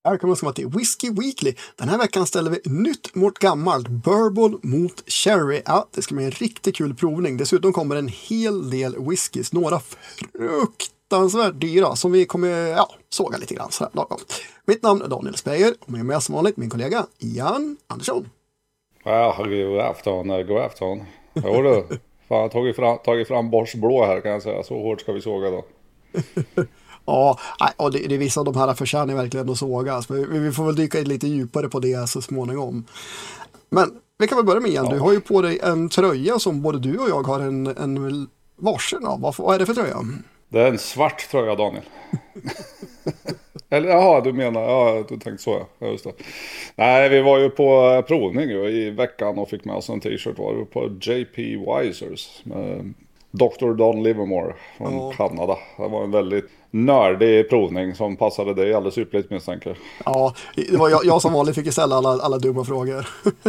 Välkommen ska vara till Whiskey Weekly. Den här veckan ställer vi nytt mot gammalt. Bourbon mot sherry. Ja, det ska bli en riktigt kul provning. Dessutom kommer en hel del whiskys. Några fruktansvärt dyra som vi kommer såga lite grann så här lagom. Mitt namn är Daniel Speyer och med mig som vanligt min kollega Jan Andersson. Ja, god afton. Jo du, fan, tagit fram Bors blå här kan jag säga. Så hårt ska vi såga då. Ja, och det är vissa av de här förtjänar verkligen att sågas. Vi får väl dyka in lite djupare på det så småningom. Men vi kan väl börja med igen. Du har ju på dig en tröja som både du och jag har en varsin av. Vad är det för tröja? Det är en svart tröja, Daniel. Eller jaha, du menar, ja, du tänkte så ja, just det. Nej, vi var ju på provning i veckan och fick med oss en t-shirt. Var vi på JP Weisers med Dr. Don Livermore från Kanada. Det var en väldigt nördig provning som passade dig alldeles ypperligt misstänker. Ja, det var jag som vanligt fick ställa alla dumma frågor.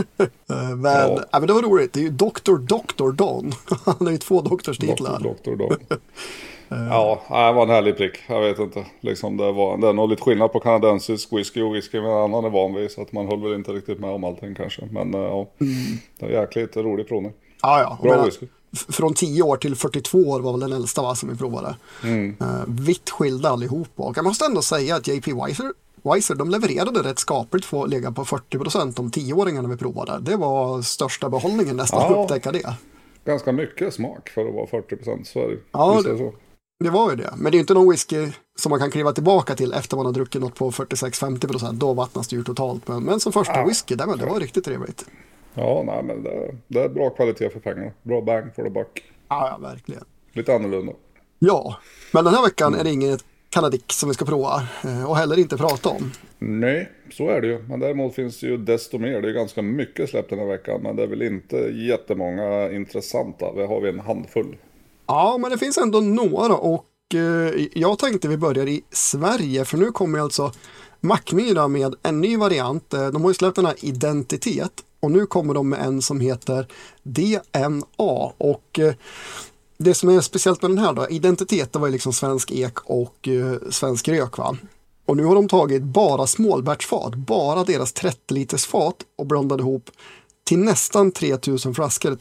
Men det var roligt. Det är ju Dr. Don. Han har ju 2 doktorstitlar. Dr. Don. Ja, det var en härlig prick. Jag vet inte. Liksom det är nog lite skillnad på kanadensisk whisky och whisky med annan är van vid. Så att man höll väl inte riktigt med om allting kanske. Men det är jäkligt rolig provning. Ja. Bra whisky. Från 10 år till 42 år var väl den äldsta som vi provade. Vitt skilda allihop. Och jag måste ändå säga att JP Weiser de levererade rätt skapligt för att ligga på 40% om 10-åringarna vi provade. Det var största behållningen nästan att upptäcka det. Ganska mycket smak för att vara 40%. Så är det. Ja, det var ju det. Men det är inte någon whisky som man kan kliva tillbaka till efter man har druckit något på 46-50%. Då vattnas det ju totalt. Men som första whisky, det var riktigt trevligt. Ja, nej, men det är bra kvalitet för pengarna. Bra bang for the buck. Ja, verkligen. Lite annorlunda. Ja, men den här veckan är det inget Canadic som vi ska prova och heller inte prata om. Nej, så är det ju. Men däremot finns det ju desto mer. Det är ganska mycket släppt den här veckan. Men det är väl inte jättemånga intressanta. Vi har en handfull. Ja, men det finns ändå några och jag tänkte vi börjar i Sverige. För nu kommer alltså Mackmyra med en ny variant. De har ju släppt den här Identitet. Och nu kommer de med en som heter DNA. Och det som är speciellt med den här då, Identitet, det var ju liksom svensk ek och svensk rök va. Och nu har de tagit bara smålbärtsfat, bara deras 30 liters fat och blandat ihop till nästan 3000 flaskor,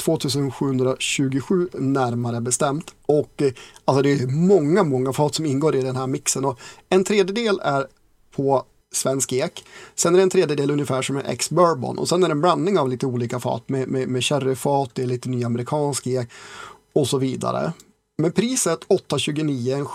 2727 närmare bestämt. Och alltså det är många fat som ingår i den här mixen och en tredjedel är på svensk ek. Sen är det en tredjedel ungefär som är ex-bourbon och sen är det en blandning av lite olika fat med sherryfat, det är lite ny amerikansk ek och så vidare. Med priset 8,29, en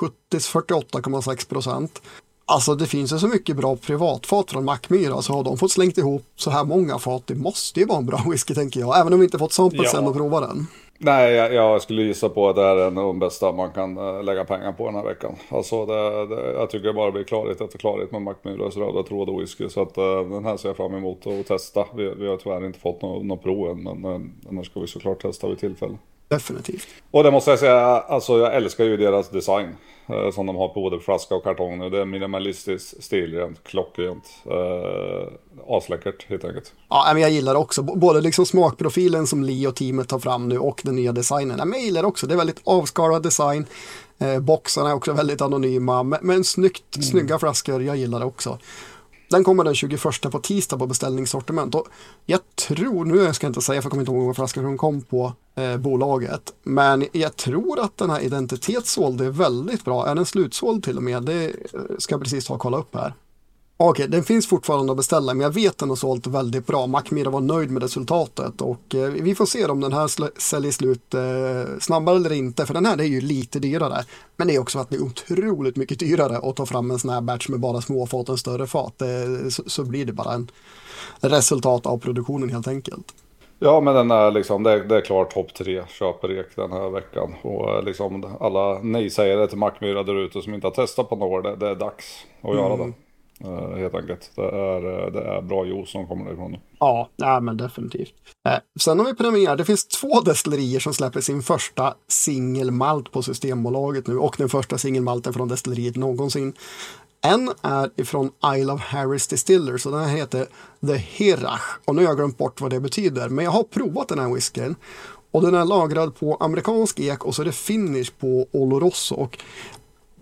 48,6%. Alltså det finns ju så mycket bra privatfat från Mackmyra så har de fått slängt ihop så här många fat. Det måste ju vara en bra whisky tänker jag, även om vi inte fått samples sen och prova den. Nej, jag skulle gissa på att det är en av de bästa man kan lägga pengar på den här veckan. Alltså jag tycker det bara blir klarhet efter klarhet med Mackmyras röda tråd och whisky. Så att den här ser jag fram emot att testa. Vi har tyvärr inte fått någon prov än, men annars ska vi såklart testa vid tillfälle. Definitivt. Och det måste jag säga, alltså jag älskar ju deras design som de har på både flaska och kartong nu. Det är minimalistiskt, stilrent, klockrent, asläckert helt enkelt. Ja, men jag gillar också både liksom smakprofilen som Lee och teamet tar fram nu och den nya designen. Men jag gillar också, det är väldigt avskalad design. Boxarna är också väldigt anonyma, men snygga flaskor, jag gillar det också. Den kommer den 21 på tisdag på beställningssortiment och jag tror, nu jag ska inte säga för jag kommer inte ihåg vad flaskor som kom på bolaget, men jag tror att den här Identitet sålde väldigt bra. Är den slutsåld till och med? Det ska jag precis ta och kolla upp här. Okej, den finns fortfarande att beställa men jag vet att den har sålt väldigt bra. Mackmyra var nöjd med resultatet och vi får se om den här säljer slut snabbare eller inte, för den här är ju lite dyrare. Men det är också att det är otroligt mycket dyrare att ta fram en sån här batch med bara små fat och större fat. Så blir det bara en resultat av produktionen helt enkelt. Ja, men den är liksom, det är klart topp 3 köperek den här veckan. Och liksom alla nej-sägare till Mackmyra där ute som inte har testat på några, det är dags att göra det. Helt enkelt. Det är bra juice som kommer därifrån nu. Ja, men definitivt. Sen har vi premiär. Det finns 2 destillerier som släpper sin första singelmalt på Systembolaget nu och den första singelmalten från destilleriet någonsin. En är ifrån Isle of Harris Distillers och den här heter The Hirach och nu har jag glömt bort vad det betyder, men jag har provat den här whiskyn och den är lagrad på amerikansk ek och så är det finish på Oloroso och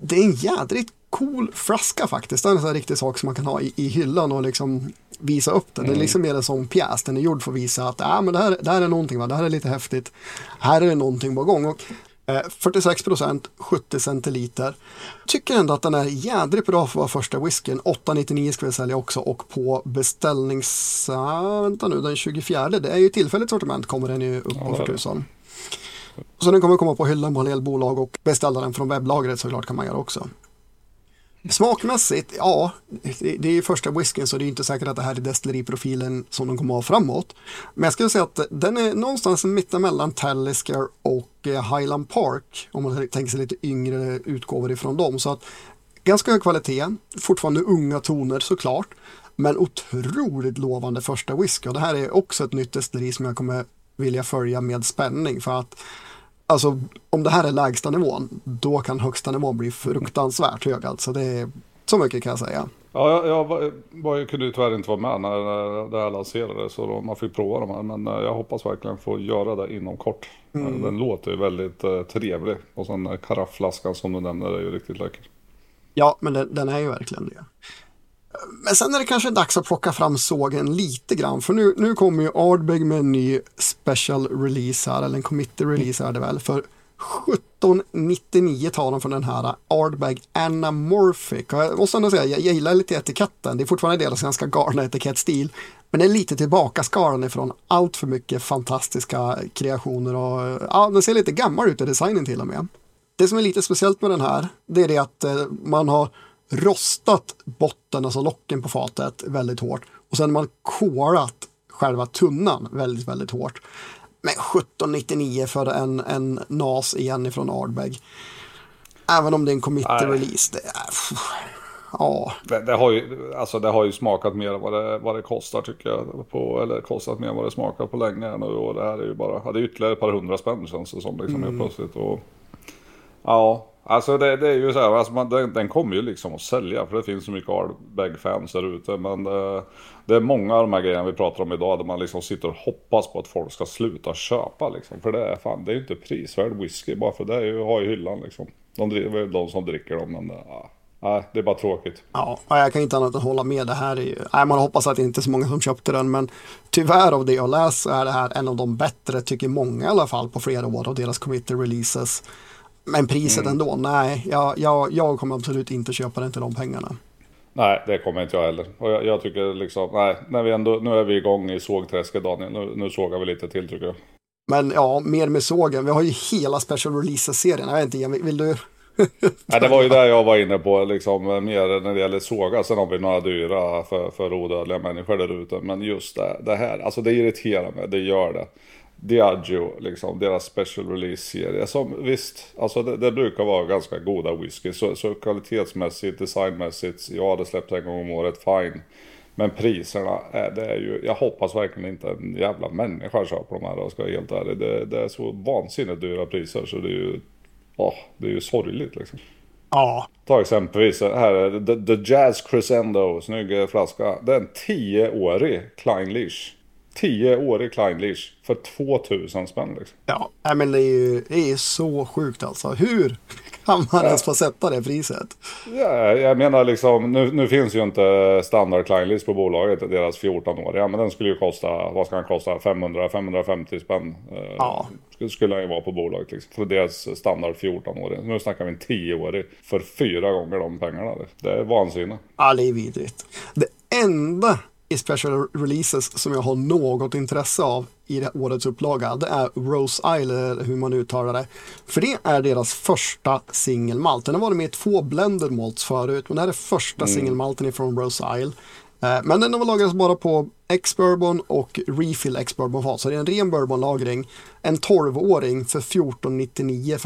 det är en jädrigt cool flaska faktiskt. Det är en sån här riktig sak som man kan ha i hyllan och liksom visa upp den. Det är liksom mer en sån pjäs. Den är gjord för att visa att men det här är någonting, va? Det här är lite häftigt. Här är det någonting på gång. Och 46%, 70 centiliter. Tycker ändå att den är jädrigt bra för att vara första whiskyn. 8,99 ska vi sälja också, och på beställnings... vänta nu, den 24, det är ju tillfälligt sortiment, kommer den ju upp på 4000. Så den kommer komma på hyllan på en del bolag, och beställa den från webblagret såklart kan man göra också. Smakmässigt, ja, det är ju första whiskyn, så det är inte säkert att det här är destilleriprofilen som de kommer att ha framåt. Men jag skulle säga att den är någonstans mittemellan Talisker och Highland Park, om man tänker sig lite yngre utgåvor ifrån dem. Så att ganska hög kvalitet, fortfarande unga toner såklart, men otroligt lovande första whisky. Och det här är också ett nytt destilleri som jag kommer vilja följa med spänning, för att alltså, om det här är lägsta nivån, då kan högsta nivån bli fruktansvärt hög. Alltså, det är så mycket kan jag säga. Ja, jag kunde ju tyvärr inte vara med när det här lanserades, så då man fick prova de här. Men jag hoppas verkligen få göra det inom kort. Den låter ju väldigt trevlig. Och sen karafflaskan som du nämnde är ju riktigt läcker. Ja, men den är ju verkligen det. Men sen är det kanske dags att plocka fram sågen lite grann. För nu kommer ju Ardbeg med en ny special release här, eller en committee release är det väl. För 17,99 tar de från den här Ardbeg Anamorphic. Och jag måste ändå säga, jag gillar lite etiketten. Det är fortfarande deras ganska galna etikettstil. Men det är lite tillbaka skalan ifrån allt för mycket fantastiska kreationer. Och ja, den ser lite gammal ut i designen till och med. Det som är lite speciellt med den här, det är det att man har rostat botten, alltså locken på fatet väldigt hårt, och sen har man kolat själva tunnan väldigt, väldigt hårt. Men 17,99 för en NAS igen ifrån Ardbeg. Även om det är en committee release, det är... Ja. Det har ju smakat mer vad det kostar, tycker jag. Eller kostat mer vad det smakar på länge nu. Och det här är ju bara... det är ytterligare ett par 100 spänn känns det som liksom helt plötsligt. Och, ja... Alltså det är ju så här, alltså den kommer ju liksom att sälja, för det finns så mycket Ardbeg-fans där ute. Men det är många av de här grejerna vi pratar om idag där man liksom sitter och hoppas på att folk ska sluta köpa liksom. För det är ju inte prisvärd whisky, bara för det är ju, har ju hyllan liksom. Det är väl de som dricker dem, men det är bara tråkigt. Ja, jag kan inte annat än hålla med. Det här är ju, man hoppas att det inte är så många som köpte den, men tyvärr av det jag läser är det här en av de bättre, tycker många i alla fall, på flera år av deras committee releases. Men priset ändå, nej, jag kommer absolut inte köpa den till de pengarna. Nej, det kommer inte jag heller. Och jag tycker liksom, nej, nu är vi igång i sågträsket, Daniel. Nu sågar vi lite till, tycker jag. Men ja, mer med sågen. Vi har ju hela special releases-serien. Jag vet inte, vill du... Nej, det var ju där jag var inne på, liksom, mer när det gäller såga. Sen har vi några dyra för odödliga människor där ute. Men just det här, alltså det irriterar mig, det gör det. Diageo, liksom, deras special release-serie. Som visst, alltså det brukar vara ganska goda whisky. Så kvalitetsmässigt, designmässigt, ja, det släpps en gång om året, fine. Men priserna, det är ju, jag hoppas verkligen inte en jävla människa köper de här, och ska jag helt ärlig. Det är så vansinnigt dyra priser, så det är ju sorgligt liksom. Ja. Ta exempelvis, här är The Jazz Crescendo, snygg flaska. Det är en 10-årig Klein Leash. 10-årig Klein Leash för 2000 spänn liksom. Ja, men det är så sjukt alltså. Hur kan man ens få sätta det priset? Ja, jag menar liksom, nu finns ju inte standard Klein Leash på bolaget, deras 14-åriga, men den skulle ju kosta, vad ska den kosta? 500-550 spänn. Ja. Skulle den ju vara på bolaget liksom, för deras standard 14-årig. Nu snackar vi en 10-årig för 4 gånger de pengarna. Det är vansinne. Ja, det är vidrigt. Det enda i special releases som jag har något intresse av i det årets upplaga, det är Rose Isle, eller hur man uttalar det. För det är deras första singelmalt. Den har varit med i 2 blended malts förut, men det här är första singelmalten ifrån Rose Isle. Men den har lagrats bara på ex-bourbon och refill ex-bourbon fat. Så det är en ren bourbonlagring. En 12-åring för 14,99,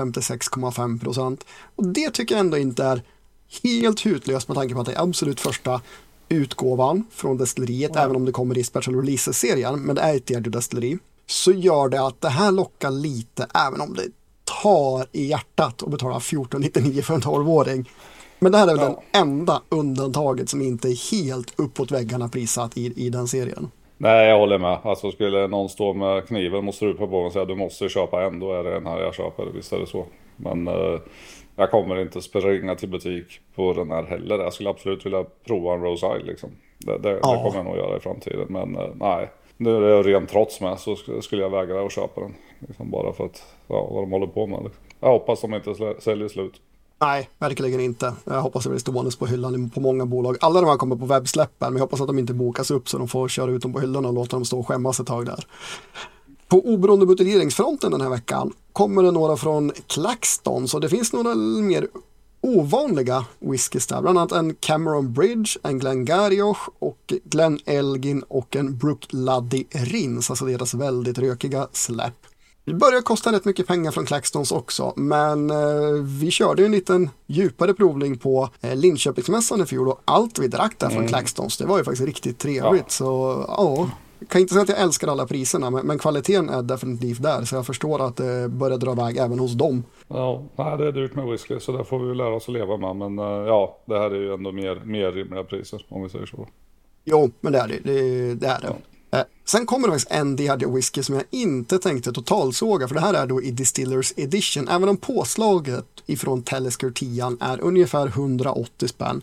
56,5%. Och det tycker jag ändå inte är helt hutlöst med tanke på att det är absolut första utgåvan från destilleriet, även om det kommer i special releases-serien, men det är ett Diageo-destilleri, så gör det att det här lockar lite, även om det tar i hjärtat och betalar 14,99 för en 12-åring. Men det här är väl den enda undantaget som inte är helt uppåt väggarna prissatt i den serien. Nej, jag håller med. Alltså skulle någon stå med kniven och strupa på och säga du måste köpa en, då är det den här jag köper, visst är det så. Men jag kommer inte springa till butik på den här heller. Jag skulle absolut vilja prova en Rose Isle liksom. Det kommer jag nog göra i framtiden. Men nej, nu är det rent trots med så skulle jag vägra att köpa den. Liksom bara för att, vad de håller på med. Liksom. Jag hoppas de inte säljer slut. Nej, verkligen inte. Jag hoppas det blir stående på hyllan på många bolag. Alla de här kommer på webbsläppen, men jag hoppas att de inte bokas upp så de får köra ut dem på hyllorna och låta dem stå och skämmas ett tag där. På oberoende buteljeringsfronten den här veckan kommer det några från Claxton, så det finns några mer ovanliga whiskys där. Bland annat en Cameron Bridge, en Glengarioch och Glen Elgin och en Bruichladdich Rins, alltså deras väldigt rökiga släpp. Det börjar kosta rätt mycket pengar från Claxtons också, men vi körde en liten djupare provning på Linköpingsmässan i fjol och allt vi drack där från Claxtons, det var ju faktiskt riktigt trevligt. Ja. Så ja, jag kan inte säga att jag älskar alla priserna, men kvaliteten är definitivt där, så jag förstår att det börjar dra iväg även hos dem. Ja, det är dyrt med whisky, så där får vi lära oss att leva med, men ja, det här är ju ändå mer rimliga priser, om vi säger så. Jo, men det är det. Ja. Sen kommer det faktiskt en Diageo whisky som jag inte tänkte totalsåga, för det här är då i Distillers Edition, även om påslaget ifrån Talisker 10 är ungefär 180 spänn.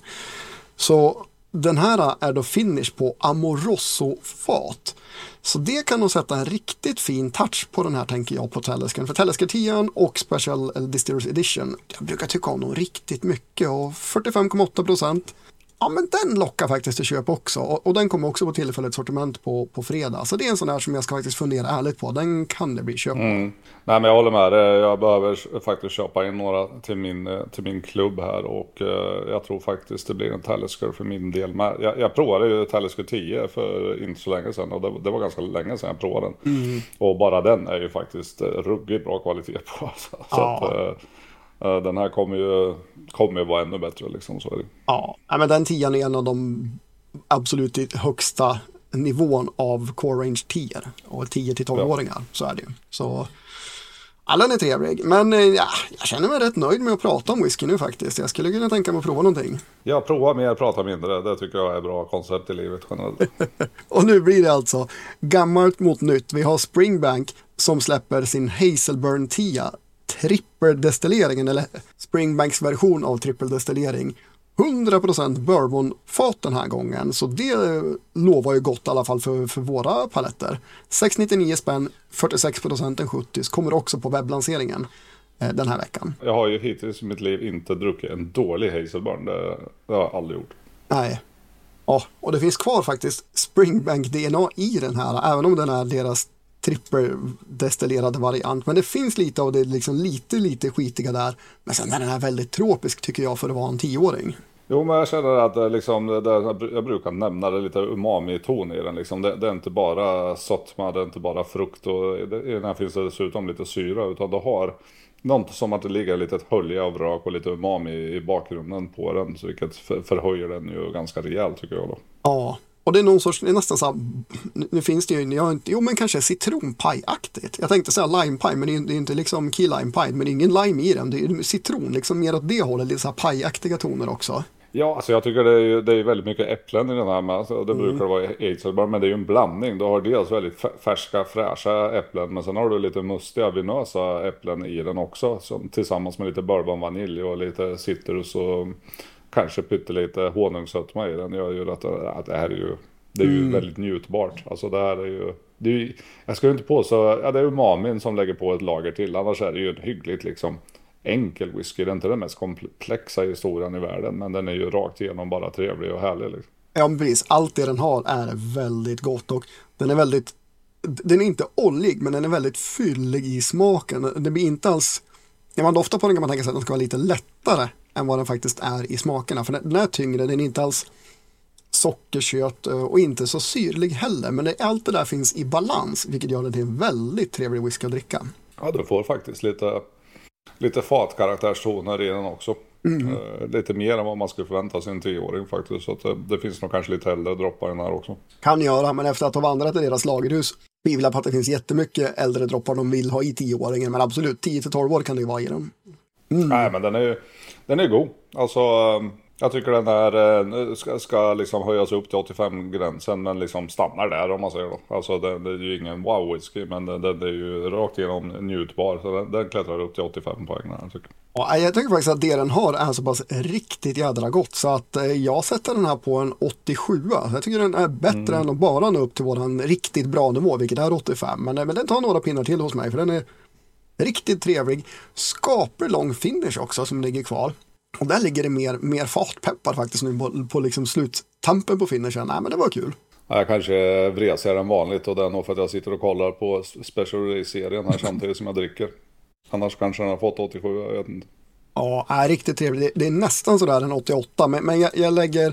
Så den här är då finish på Amoroso-fat. Så det kan nog sätta en riktigt fin touch på den här, tänker jag, på Talisker. För Talisker 10 och Special Distillers Edition, jag brukar tycka om dem riktigt mycket, och 45,8%. Ja, men den lockar faktiskt till köp också, och den kommer också på tillfälligt sortiment på fredag. Så det är en sån här som jag ska faktiskt fundera ärligt på. Den kan det bli köp på. Nej, men jag håller med dig. Jag behöver faktiskt köpa in några till min klubb här, och jag tror faktiskt det blir en Talisker för min del med. Jag provade ju Talisker 10 för inte så länge sedan, och det var ganska länge sedan jag provade den. Och bara den är ju faktiskt ruggigt bra kvalitet på. Så att, den här kommer ju vara ännu bättre liksom, så är det. Ja, men den 10 är en av de absolut högsta nivån av Core Range 10 och 10 till 12-åringar, så är det ju. Så alla är trevlig, men ja, jag känner mig rätt nöjd med att prata om whisky nu faktiskt. Jag skulle kunna tänka mig att prova någonting. Ja, prova mer, prata mindre. Det tycker jag är bra koncept i livet generellt. Och nu blir det alltså gammalt mot nytt. Vi har Springbank som släpper sin Hazelburn 10 trippeldestilleringen, eller Springbanks version av trippeldestillering. 100% bourbonfat den här gången, så det lovar ju gott i alla fall för våra paletter. 699 spänn, 46% en 70, kommer också på webblanseringen den här veckan. Jag har ju hittills i mitt liv inte druckit en dålig Hazelburn, det har jag aldrig gjort. Nej. Ja, och det finns kvar faktiskt Springbank DNA i den här, även om den är deras trippeldestillerade variant, men det finns lite av det liksom lite skitiga där, men sen är den här väldigt tropisk tycker jag för att vara en 10-åring. Jo, men jag känner att liksom, jag brukar nämna det lite umami-ton i den liksom. Det är inte bara sötma, det är inte bara frukt, och i den här finns det dessutom lite syra, utan det har något som att det ligger lite hölja av rök och lite umami i bakgrunden på den, så vilket förhöjer den ju ganska rejält tycker jag då. Ja. Och det är någon sorts, det är nästan så här, nu finns det ju, men kanske citronpaj-aktigt. Jag tänkte säga limepaj, men det är inte liksom key limepaj, men det är ingen lime i den. Det är citron, liksom mer åt det hållet, lite så här pajaktiga toner också. Ja, alltså jag tycker det är väldigt mycket äpplen i den här med. Alltså, det brukar vara Hazelburn, men det är ju en blandning. Du har dels väldigt färska, fräscha äpplen, men sen har du lite mustiga, vinösa äpplen i den också. Som, tillsammans med lite bourbon vanilj och lite citrus och kanske pyttelite honungssötma i den. Gör ju att det här är ju, det är ju väldigt njutbart. Alltså det här är ju, jag ska ju inte påstå, ja, det är umamin som lägger på ett lager till. Annars är det ju en hyggligt liksom enkel whisky. Det är inte den mest komplexa historien i världen, men den är ju rakt igenom bara trevlig och härlig liksom. Ja, precis. Allt det den har är väldigt gott, och den är inte oljig, men den är väldigt fyllig i smaken. Det blir inte alls, när man doftar på den kan man tänka sig att den ska vara lite lättare än vad den faktiskt är i smakerna. För den är tyngre, den är inte alls sockerkött och inte så syrlig heller. Men allt det där finns i balans, vilket gör det till en väldigt trevlig whisky att dricka. Ja, du får faktiskt lite fatkaraktärstoner i den också. Lite mer än vad man skulle förvänta sig en 10-åring faktiskt. Så att det finns nog kanske lite äldre droppar i den här också. Kan göra, men efter att ha vandrat i deras lagerhus tvivlar på att det finns jättemycket äldre droppar de vill ha i 10-åringen. Men absolut, 10-12 år kan det ju vara i dem. Nej, men den är god. Alltså, Jag tycker den här ska liksom höjas upp till 85-gränsen men liksom stannar där om man säger då. Alltså det är ju ingen wow-whisky men den är ju rakt igenom njutbar. Så den klättrar upp till 85 poäng här, tycker jag. Ja, jag tycker faktiskt att det den har är så pass riktigt jädra gott så att jag sätter den här på en 87. Jag tycker den är bättre än att bara nå upp till våran riktigt bra nivå, vilket är 85. Men den tar några pinnar till hos mig för den är riktigt trevlig. Skaplig lång finish också som ligger kvar. Och där ligger det mer fatpeppar faktiskt nu på liksom sluttampen på finishen. Nej, men det var kul. Jag kanske vresigare än vanligt och det är nog för att jag sitter och kollar på Special Release-serien här samtidigt som jag dricker. Annars kanske den har fått 87, jag vet inte. Ja, riktigt trevligt. Det är nästan sådär en 88, men jag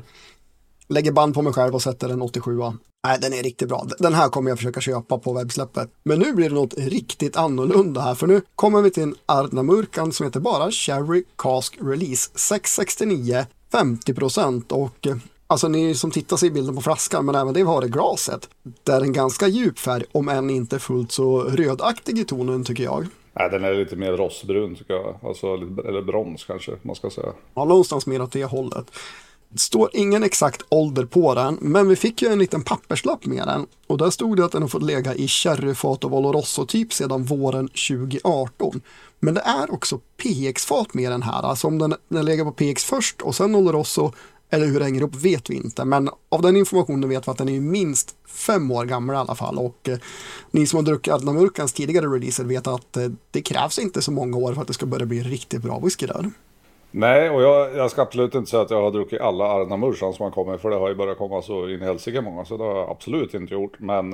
lägger band på mig själv och sätter en 87. Nej, den är riktigt bra. Den här kommer jag försöka köpa på webbsläppet. Men nu blir det något riktigt annorlunda här, för nu kommer vi till en Ardnamurkan som heter bara Sherry Cask Release 669, 50% och alltså ni som tittar sig i bilden på flaskan, men även det vi har i glaset. Det är en ganska djup färg, om än inte fullt så rödaktig i tonen tycker jag. Nej, den är lite mer rostbrun tycker jag. Alltså, eller brons kanske man ska säga. Ja, någonstans mer åt det hållet. Det står ingen exakt ålder på den, men vi fick ju en liten papperslapp med den. Och där stod det att den har fått lägga i sherryfat och Oloroso typ sedan våren 2018. Men det är också PX-fat med den här. Alltså om den lägger på PX först och sen Oloroso, eller hur det hänger upp vet vi inte. Men av den informationen vet vi att den är minst 5 år gammal i alla fall. Och ni som har druckit Ardnamurkans tidigare releaser vet att det krävs inte så många år för att det ska börja bli riktigt bra whisky där. Nej, och jag ska absolut inte säga att jag har druckit alla Ardnamurkan som har kommit, för det har ju börjat komma så in i helsike många, så det har jag absolut inte gjort. Men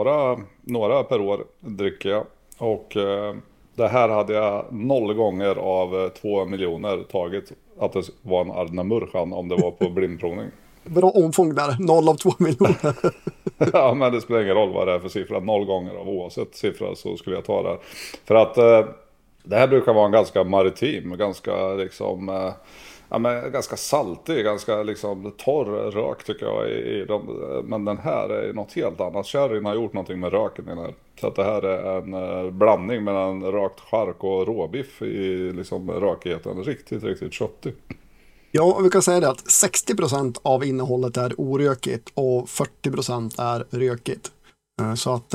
några per år dricker jag. Och det här hade jag 0 gånger av 2 miljoner tagit att det var en Ardnamurkan om det var på blindprovning. Bra omfång där, 0 av 2 miljoner. Ja, men det spelar ingen roll vad det är för siffra. 0 gånger av oavsett siffra så skulle jag ta det här. För att det här brukar vara en ganska maritim, ganska liksom ganska saltig, ganska liksom torr rök tycker jag i dem. Men den här är något helt annat. Sherryn har gjort någonting med röken i den här. Så att det här är en blandning mellan rökt chark och råbiff i liksom rökigheten. Riktigt, riktigt köttig. Ja, vi kan säga det att 60% av innehållet är orökigt och 40% är rökigt. Så att,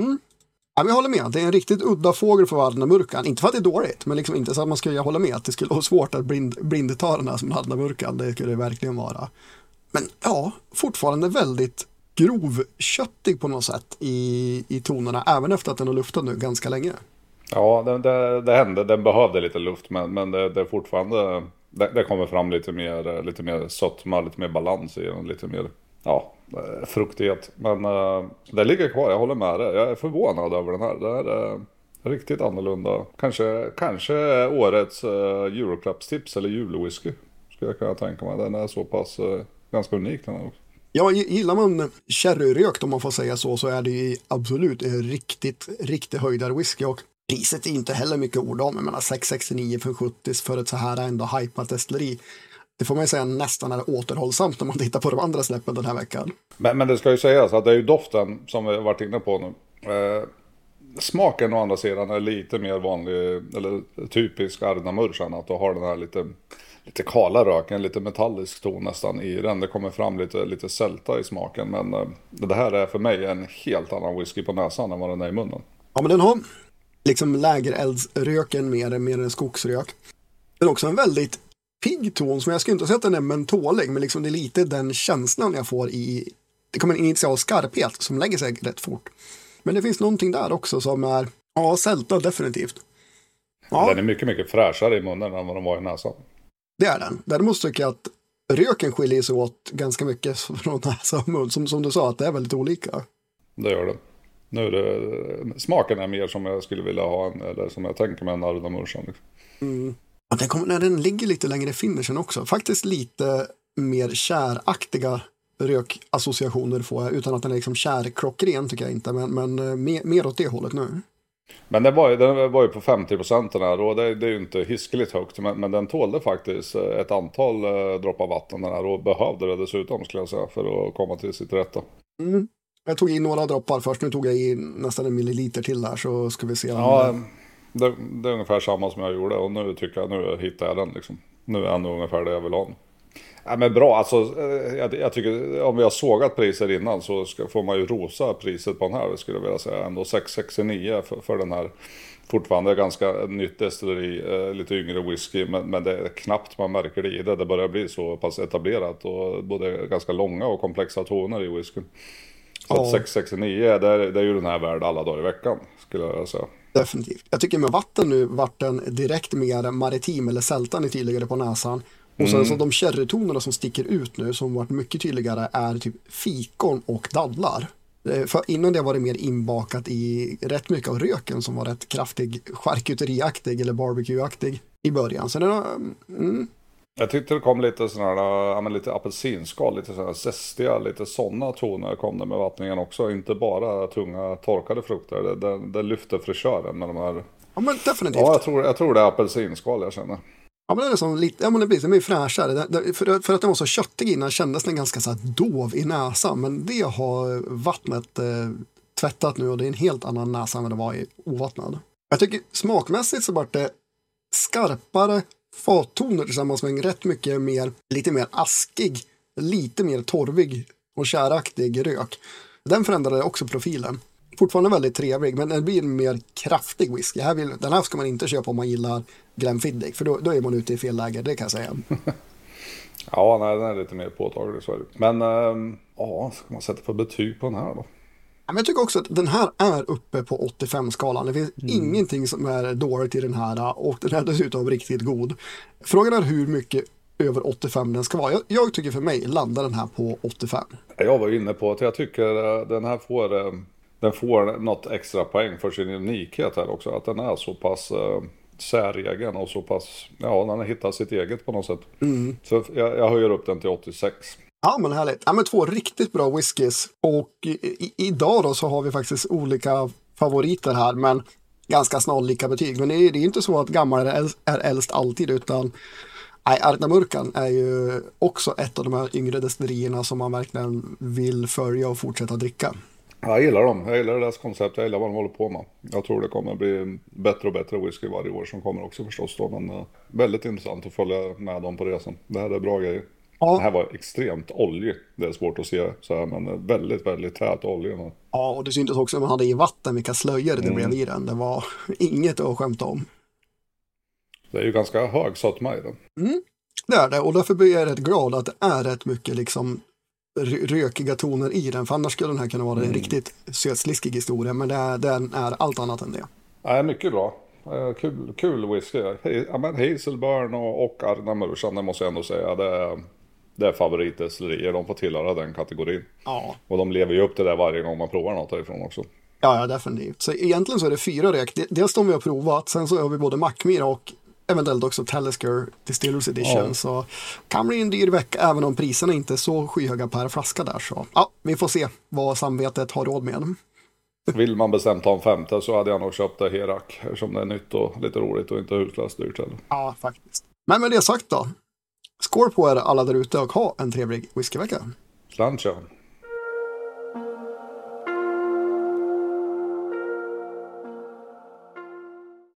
ja, vi håller med. Det är en riktigt udda fågel för Ardnamurkan. Inte för att det är dåligt, men liksom inte så att man skulle hålla med att det skulle vara svårt att blindta den här som Ardnamurkan. Det skulle det verkligen vara. Men ja, fortfarande väldigt grovköttig på något sätt i tonerna, även efter att den har luftat nu ganska länge. Ja, det hände. Den behövde lite luft, men det är fortfarande... Det kommer fram lite mer sötma, lite mer balans i den, lite mer fruktighet. Men det ligger kvar, jag håller med dig. Jag är förvånad över den här. Det här är riktigt annorlunda. Kanske årets Euroclaps-tips eller julwhisky skulle jag kunna tänka mig. Den är så pass ganska unik den här också. Ja, gillar man sherryrökt om man får säga så är det ju absolut riktigt höjdare whisky. Och priset är inte heller mycket ord om. Jag menar 6,69 för 70 för ett så här ändå hypat destilleri. Det får man ju säga nästan är återhållsamt när man tittar på de andra släppen den här veckan. Men det ska ju sägas att det är ju doften som vi har varit inne på nu. Smaken å andra sidan är lite mer vanlig, eller typisk Ardnamurkan, att du har den här lite kala röken, lite metallisk ton nästan i den. Det kommer fram lite sälta i smaken, men det här är för mig en helt annan whisky på näsan än vad den är i munnen. Ja, men den har liksom lägereldsröken mer en skogsrök. Den är också en väldigt pigg ton som jag skulle inte säga att den är mentolig, men liksom det är lite den känslan jag får i, det kommer en initial skarphet som lägger sig rätt fort. Men det finns någonting där också som är, sälta definitivt. Ja. Den är mycket, mycket fräschare i munnen än vad den var i näsan. Det är den. Däremot tycker jag att röken skiljer sig åt ganska mycket från näsa och mun. Som du sa, att det är väldigt olika. Det gör det. Nu är det, smaken är mer som jag skulle vilja ha eller som jag tänker med en Ardnamurkan. Liksom. Ja, den ligger lite längre i finishen också. Faktiskt lite mer käraktiga rökassociationer får jag, utan att den är liksom kärkrockren tycker jag inte, men mer åt det hållet nu. Men den var ju på 50% den här, och det är ju inte hiskeligt högt, men den tålde faktiskt ett antal droppar vatten den här, och behövde det dessutom skulle jag säga för att komma till sitt rätta. Jag tog i några droppar först, nu tog jag i nästan 1 milliliter till där, så ska vi se. Ja, det är ungefär samma som jag gjorde, och nu tycker jag, nu hittar jag den liksom. Nu är den ungefär det jag vill ha. Ja, men bra, alltså jag tycker om vi har sågat priser innan så får man ju rosa priset på den här, skulle jag vilja säga. Ändå 6,69 för den här. Fortfarande ganska nytt destilleri, lite yngre whisky, men det är knappt man märker det i det. Det börjar bli så pass etablerat och både ganska långa och komplexa toner i whisky. Så att 6,69 det är ju den här värd alla dagar i veckan, skulle jag säga. Definitivt. Jag tycker med vatten nu vart den direkt mer maritim eller sältan tydligare på näsan. Och sen så de sherrytonerna som sticker ut nu som varit mycket tydligare är typ fikon och dadlar. För innan det var det mer inbakat i rätt mycket av röken som var rätt kraftig, charkuteriaktig eller barbecue-aktig i början. Så Jag tyckte det kom lite sådana här, lite apelsinskal, lite sådana zestiga, lite sådana toner kom det med vattningen också. Inte bara tunga torkade frukter, det lyfter fräschören med de här. Ja, men definitivt. Ja, jag tror det är apelsinskal jag känner. Ja, men det är som lite, ja, men det blir mer fräschare. För att den var så köttig innan kändes den ganska så här dov i näsan. Men det har vattnet tvättat nu och det är en helt annan näsa än vad det var i ovattnad. Jag tycker smakmässigt så vart det skarpare fattoner tillsammans med en rätt mycket mer, lite mer askig, lite mer torvig och käraktig rök. Den förändrade också profilen. Fortfarande väldigt trevlig, men den blir en mer kraftig whisky. Den här ska man inte köpa om man gillar Glenfiddich, för då är man ute i fel läger, det kan jag säga. Ja, nej, den är lite mer påtaglig. Så är det. Men, ska man sätta för betyg på den här då? Men jag tycker också att den här är uppe på 85-skalan. Det finns ingenting som är dåligt i den här och den är dessutom riktigt god. Frågan är hur mycket över 85 den ska vara. Jag tycker för mig landar den här på 85. Jag var inne på att jag tycker den här får något extra poäng för sin unikhet här också. Att den är så pass säregen och så pass, den har hittat sitt eget på något sätt. Så jag höjer upp den till 86. Ja, men härligt. Ja, men 2 riktigt bra whiskys. Och idag då så har vi faktiskt olika favoriter här, men ganska snarlika betyg. Men det är inte så att gammal är äldst alltid, utan Ardnamurkan är ju också ett av de här yngre destillerierna som man verkligen vill följa och fortsätta dricka. Jag gillar dem. Jag gillar deras koncept. Jag gillar vad de håller på med. Jag tror det kommer bli bättre och bättre whisky varje år som kommer också förstås då. Men väldigt intressant att följa med dem på resan. Det här är bra grejer. Ja. Det här var extremt oljig. Det är svårt att se så här, men väldigt, väldigt tät olja. Ja, och det syntes också när man hade i vatten vilka slöjor det blev i den. Det var inget att skämta om. Det är ju ganska hög sötma i den. Det är det, och därför blir jag rätt glad att det är rätt mycket liksom rökiga toner i den. För annars skulle den här kunna vara en riktigt sötsliskig historia, men den är allt annat än det. Ja, mycket bra. Kul whisky. Hazelburn och Ardnamurkan, det måste jag ändå säga. Det är favoritdestillerier. De får tillhöra den kategorin. Ja. Och de lever ju upp till det varje gång man provar något därifrån också. Ja, definitivt. Så egentligen så är det 4 rök. Dels de vi har provat. Sen så har vi både Mackmyra och eventuellt också Talisker Distillers Edition. Ja. Så kan bli en dyr vecka även om priserna inte är så skyhöga per flaska där. Så vi får se vad samvetet har råd med. Vill man bestämt ha en 5:e så hade jag nog köpt det Herak. Som det är nytt och lite roligt och inte hutlöst dyrt heller. Ja, faktiskt. Men med det sagt då. Skål på er alla där ute och ha en trevlig whiskyvecka. Slant, ja.